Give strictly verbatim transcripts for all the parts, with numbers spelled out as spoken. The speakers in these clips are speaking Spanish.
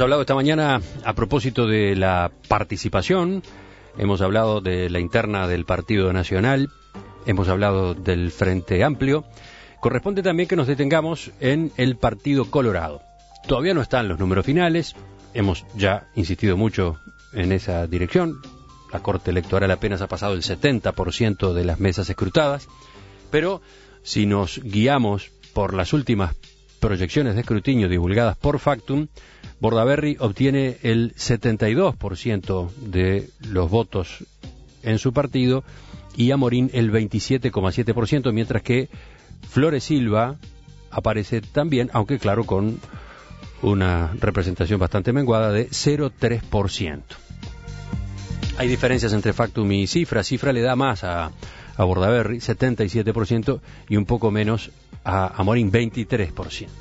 Hemos hablado esta mañana a propósito de la participación, hemos hablado de la interna del Partido Nacional, hemos hablado del Frente Amplio. Corresponde también que nos detengamos en el Partido Colorado. Todavía no están los números finales, hemos ya insistido mucho en esa dirección. La Corte Electoral apenas ha pasado el setenta por ciento de las mesas escrutadas, pero si nos guiamos por las últimas proyecciones de escrutinio divulgadas por Factum, Bordaberry obtiene el setenta y dos por ciento de los votos en su partido y Amorín el veintisiete coma siete por ciento, mientras que Flores Silva aparece también, aunque claro, con una representación bastante menguada de cero coma tres por ciento. Hay diferencias entre Factum y Cifra. Cifra le da más a, a Bordaberry, setenta y siete por ciento, y un poco menos a Amorín, veintitrés por ciento.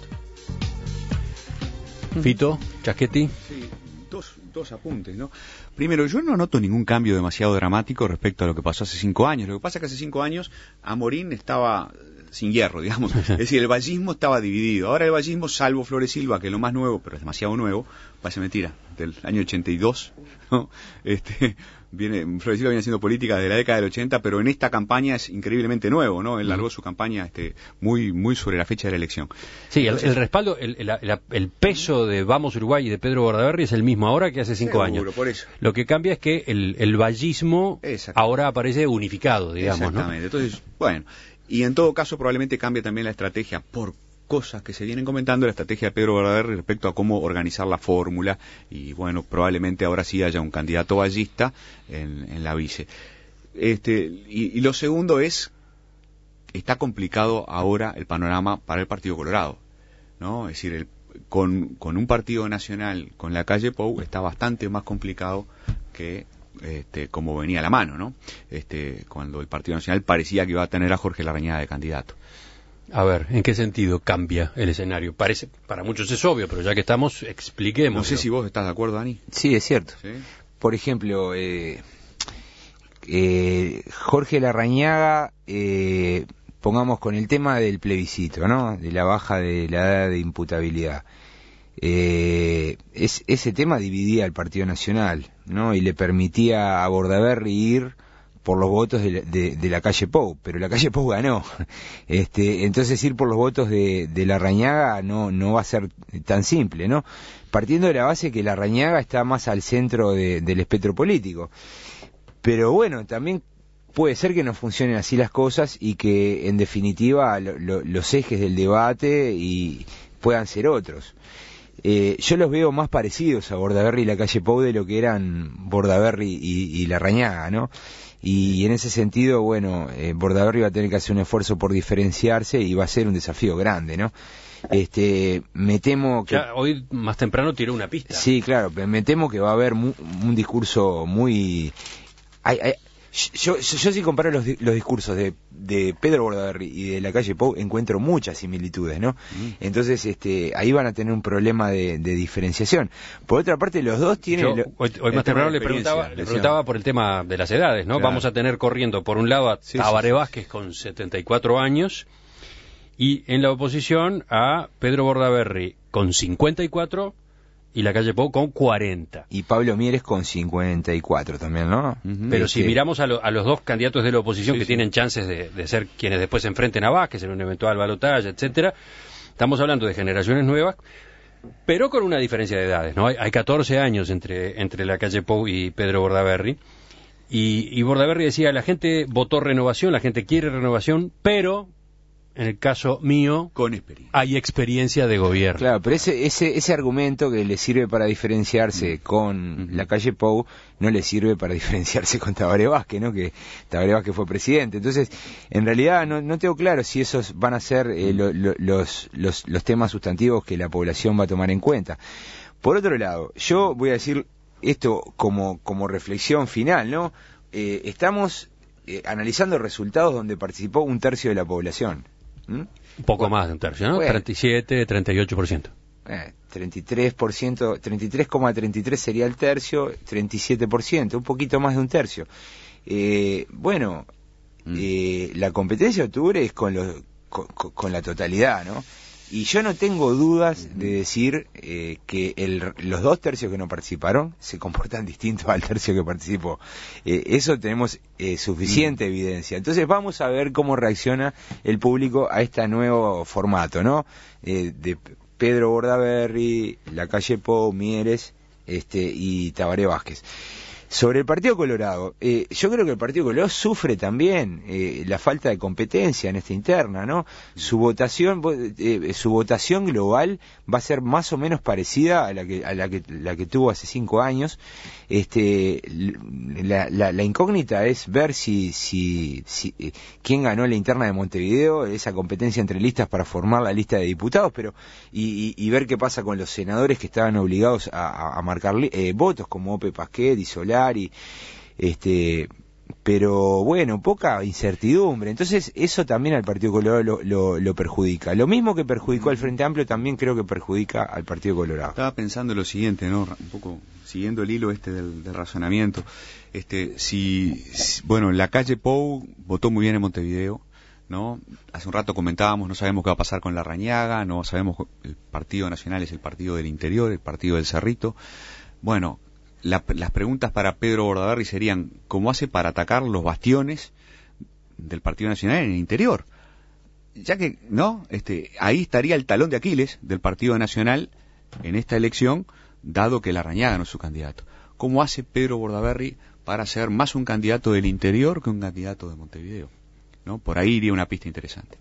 Fito, Chaschetti. Sí, dos, dos apuntes, ¿no? Primero, yo no noto ningún cambio demasiado dramático respecto a lo que pasó hace cinco años. Lo que pasa es que hace cinco años Amorín estaba sin hierro, digamos. Es decir, el vallismo estaba dividido. Ahora el vallismo, salvo Flores Silva, que es lo más nuevo, pero es demasiado nuevo, parece mentira, del año ochenta y dos, ¿no? Este, viene, Flores Silva viene haciendo política de la década del ochenta, pero en esta campaña es increíblemente nuevo, ¿no? Él largó su campaña este, muy muy sobre la fecha de la elección. Sí, el, el respaldo, el, el, el peso de Vamos Uruguay y de Pedro Bordaberry es el mismo ahora que hace cinco Seguro, años. Por eso. Lo que cambia es que el, el vallismo ahora aparece unificado, digamos, Exactamente. ¿no? Entonces, bueno, y en todo caso probablemente cambie también la estrategia por cosas que se vienen comentando, la estrategia de Pedro Bordaberry respecto a cómo organizar la fórmula, y bueno, probablemente ahora sí haya un candidato vallista en, en la vice. Este, y, y lo segundo es, está complicado ahora el panorama para el Partido Colorado, ¿no? Es decir, el, con, con un partido nacional, con la calle Pou, está bastante más complicado que este, como venía a la mano, ¿no? Este, cuando el Partido Nacional parecía que iba a tener a Jorge Larrañaga de candidato. A ver, ¿en qué sentido cambia el escenario? Parece, para muchos es obvio, pero ya que estamos, expliquemos. No sé si vos estás de acuerdo, Dani. Sí, es cierto. ¿Sí? Por ejemplo, eh, eh, Jorge Larrañaga, eh, pongamos con el tema del plebiscito, ¿no? De la baja de la edad de imputabilidad. Eh, es, ese tema dividía al Partido Nacional, ¿no? Y le permitía a Bordaberry ir por los votos de la, de, de la calle Pou, pero la calle Pou ganó. Este, entonces ir por los votos de, de Larrañaga no, no va a ser tan simple, ¿no? Partiendo de la base que Larrañaga está más al centro de, del espectro político. Pero bueno, también puede ser que no funcionen así las cosas y que en definitiva lo, lo, los ejes del debate y puedan ser otros. Eh, yo los veo más parecidos a Bordaberry y la calle Pou de lo que eran Bordaberry y, y Larrañaga, ¿no? Y en ese sentido, bueno, eh, Bordaberry va a tener que hacer un esfuerzo por diferenciarse y va a ser un desafío grande, ¿no? Este, me temo que... Ya hoy más temprano tiró una pista. Sí, claro, pero me temo que va a haber mu un discurso muy... Hay, hay... Yo, yo, yo si comparo los, los discursos de, de Pedro Bordaberry y de la calle Pou, encuentro muchas similitudes, ¿no? Mm. Entonces, este, ahí van a tener un problema de, de diferenciación. Por otra parte, los dos tienen... Yo, lo, hoy, hoy más temprano le preguntaba, le preguntaba por el tema de las edades, ¿no? Claro. Vamos a tener corriendo, por un lado, a sí, Tabaré sí, Vázquez con setenta y cuatro años, y en la oposición a Pedro Bordaberry con cincuenta y cuatro y la calle Pou con cuarenta. Y Pablo Mieres con cincuenta y cuatro también, ¿no? Uh-huh. Pero este... si miramos a, lo, a los dos candidatos de la oposición sí, que sí. tienen chances de, de ser quienes después se enfrenten a Vázquez en un eventual balotaje, etcétera, estamos hablando de generaciones nuevas, pero con una diferencia de edades, ¿no? Hay, hay catorce años entre, entre la calle Pou y Pedro Bordaberry, y, y Bordaberry decía, la gente votó renovación, la gente quiere renovación, pero... en el caso mío, con experiencia. Hay experiencia de gobierno. Claro, pero ese ese ese argumento que le sirve para diferenciarse mm. con mm. la calle Pou, no le sirve para diferenciarse con Tabaré Vázquez, ¿no? Que Tabaré Vázquez fue presidente. Entonces, en realidad no, no tengo claro si esos van a ser eh, lo, lo, los, los, los temas sustantivos que la población va a tomar en cuenta. Por otro lado, yo voy a decir esto como, como reflexión final, ¿no? Eh, estamos eh, analizando resultados donde participó un tercio de la población. ¿Mm? Un poco bueno, más de un tercio, ¿no? Bueno, treinta y siete, treinta y ocho por ciento. Eh, treinta y tres por ciento, treinta y tres coma treinta y tres sería el tercio, treinta y siete por ciento, un poquito más de un tercio. Eh, bueno, mm. eh, la competencia de octubre es con, los, con, con la totalidad, ¿no? y yo no tengo dudas de decir eh, que el, los dos tercios que no participaron se comportan distintos al tercio que participó. Eh, eso tenemos eh, suficiente evidencia. Entonces vamos a ver cómo reacciona el público a este nuevo formato, ¿no? Eh, de Pedro Bordaberry, Lacalle Pou, Mieres este, y Tabaré Vázquez. Sobre el Partido Colorado, eh, yo creo que el Partido Colorado sufre también eh, la falta de competencia en esta interna, ¿no? Su votación, eh, su votación global va a ser más o menos parecida a la que a la que la que tuvo hace cinco años. Este, la, la, la incógnita es ver si si, si eh, quién ganó la interna de Montevideo, esa competencia entre listas para formar la lista de diputados, pero y, y, y ver qué pasa con los senadores que estaban obligados a, a marcar eh, votos como Ope Pasquet y Solá. Y este pero bueno, poca incertidumbre, entonces eso también al Partido Colorado lo, lo, lo perjudica, lo mismo que perjudicó al Frente Amplio también creo que perjudica al Partido Colorado. Estaba pensando lo siguiente, ¿no? Un poco siguiendo el hilo este del, del razonamiento, este si, si bueno, Lacalle Pou votó muy bien en Montevideo, ¿no? Hace un rato comentábamos, no sabemos qué va a pasar con Larrañaga, no sabemos, el Partido Nacional es el partido del interior, el partido del Cerrito. Bueno, La, las preguntas para Pedro Bordaberry serían, ¿cómo hace para atacar los bastiones del Partido Nacional en el interior? Ya que, ¿no? Este, ahí estaría el talón de Aquiles del Partido Nacional en esta elección, dado que Larrañaga no es su candidato. ¿Cómo hace Pedro Bordaberry para ser más un candidato del interior que un candidato de Montevideo? ¿No? Por ahí iría una pista interesante.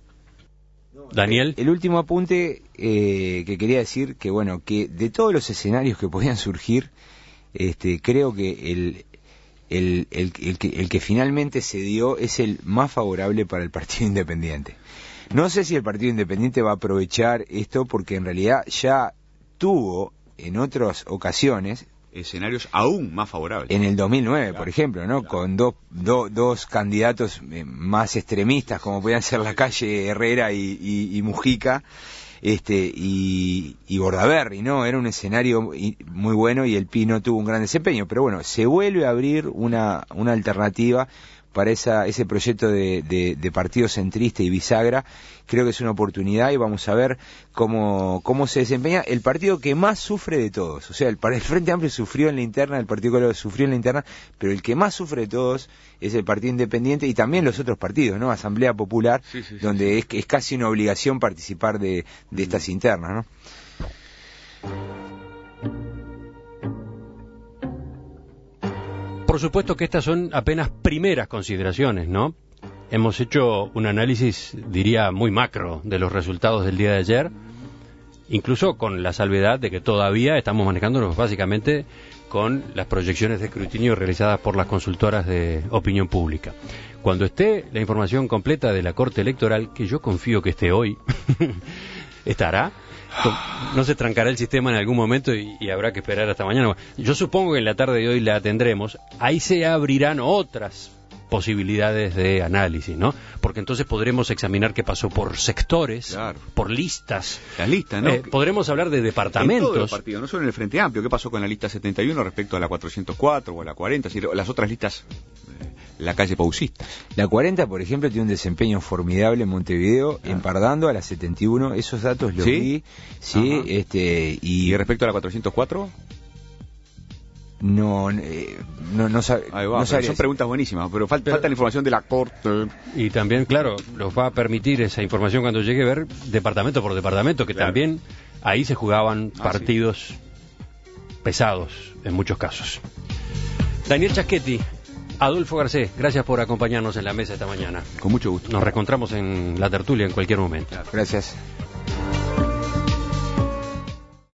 Daniel. El, el último apunte eh, que quería decir, que bueno, que de todos los escenarios que podían surgir, Este, creo que el, el, el, el, que, el que finalmente se dio es el más favorable para el Partido Independiente. No sé si el Partido Independiente va a aprovechar esto porque en realidad ya tuvo en otras ocasiones escenarios aún más favorables. En el dos mil nueve, claro, por ejemplo, ¿no? Claro. Con do, do, dos candidatos eh, más extremistas como podían ser Lacalle, Herrera y, y, y Mujica. Este y, y Bordaberry, ¿no? Era un escenario muy bueno y el Pi no tuvo un gran desempeño, pero bueno, se vuelve a abrir una, una alternativa para esa, ese proyecto de, de, de partido centrista y bisagra. Creo que es una oportunidad y vamos a ver cómo, cómo se desempeña el partido que más sufre de todos. O sea, el, el Frente Amplio sufrió en la interna, el Partido Colorado sufrió en la interna, pero el que más sufre de todos es el Partido Independiente y también los otros partidos, ¿no? Asamblea Popular, sí, sí, sí, donde sí. Es, es casi una obligación participar de, de estas internas, ¿no? Por supuesto que estas son apenas primeras consideraciones, ¿no? Hemos hecho un análisis, diría, muy macro de los resultados del día de ayer, incluso con la salvedad de que todavía estamos manejándonos básicamente con las proyecciones de escrutinio realizadas por las consultoras de opinión pública. Cuando esté la información completa de la Corte Electoral, que yo confío que esté hoy, estará, no se trancará el sistema en algún momento y, y habrá que esperar hasta mañana. Yo supongo que en la tarde de hoy la tendremos. Ahí se abrirán otras posibilidades de análisis, ¿no? Porque entonces podremos examinar qué pasó por sectores, claro, por listas. Las listas, ¿no? Eh, podremos hablar de departamentos. En todos los partidos, no solo en el Frente Amplio. ¿Qué pasó con la lista setenta y uno respecto a la cuatrocientos cuatro o a la cuarenta? Si las otras listas, eh, la calle Pausista. La cuarenta, por ejemplo, tiene un desempeño formidable en Montevideo, ah. empardando a la setenta y uno. Esos datos los ¿Sí? vi. Sí, este, y... ¿Y respecto a la cuatrocientos cuatro? No, eh, no, no, sab Ahí va, no son preguntas buenísimas, pero falta, pero, falta la información de la Corte. Y también, claro, nos va a permitir esa información cuando llegue a ver departamento por departamento, que claro, también ahí se jugaban ah, partidos sí. pesados en muchos casos. Daniel Chaschetti, Adolfo Garcés, gracias por acompañarnos en la mesa esta mañana. Con mucho gusto. Nos reencontramos en la tertulia en cualquier momento. Gracias.